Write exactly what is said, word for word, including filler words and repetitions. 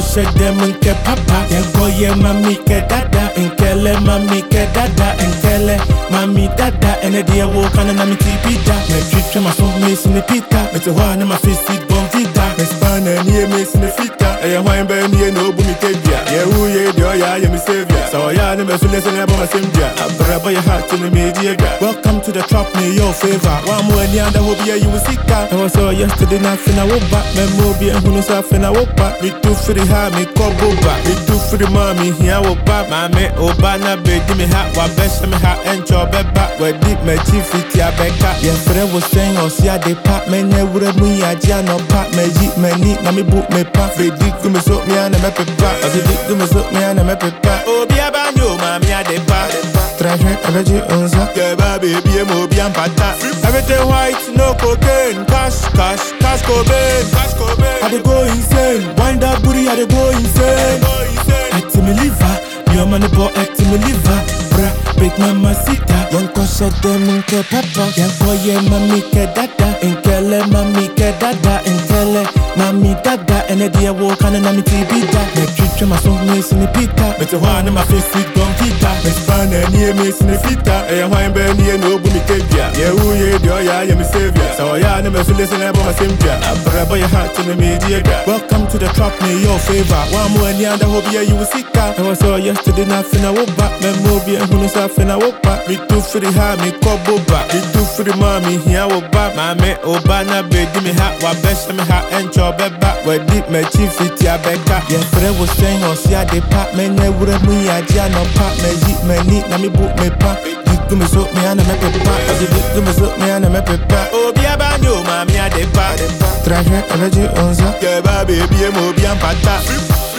shut them and ke papa. Yeah, go yeah, mami ke dada, and kele mami ke dada, and kele mami dada, and a dear walk on a miti pita. My trip my son mason the pita, but the one in my face seat bon vita. My span and near mason the fita, and your wine by near no bumikavia. Yeah, who ye do ya, I'm a savior. So I never feel less than about my savior. I brava your heart to the media. Welcome to the trap, me your favor. One more than the other will be a you sick. I was so yesterday, nothing I woke back. My movie and who knows half and I woke back. Me too for the high, me call back. Me too for the mommy, here I woke back. My me Obana, baby, me hat, what best me hat, and job back. Where deep my chief, it's ya back. Yeah, Fred was saying, or see a department, never me, I jam or pack, my jeep, my neat, mommy book, my pack. They dig to me, so me and a map back. I did to me, so me and a map back. Oh, be a band, you, mammy, I did back. Treasure, I bet you on that. Yeah, baby, be a movie and pata. Everything white, no cocaine, cash, cash, cash, cobain, cash, cobain. I dey go insane, wind up booty, I dey go insane. Act me liver, your money boy, act me liver. Bra, big mama sita, young kosha dem unke papa. Young boy, yeah, mami ke dada, inkele mami ke dada, inkele mami dada, and a dear walk on a miti pita. Make treat my son mason the pita, but the one in my face seat bon vita. My span and near mason the fita, and your wine by near no bumikavia. Yeah, who ye do ya, I'm a savior. So I never feel less than about my savior. I brava your heart to the media. Welcome to the trap, me your favor. One more than the other will be a you sick. I was so yesterday, nothing I woke back. My movie and who knows half and I woke back. Me too for the high, me call back. Me too for the mommy, here I woke back. My me Obana, baby, me hat, what best me hat, and job back. Where deep my chief, it's ya back. Yeah, Fred was saying, or see a department, never me, I jam or pack, my jeep, my neat, na me book, me pack. Do me so me and I make a pack. I did do me so me and I make a pack. Oh, be a band, you, mommy, I did pack. Treasure, I bet you on that. Yeah, baby, be a movie and pata.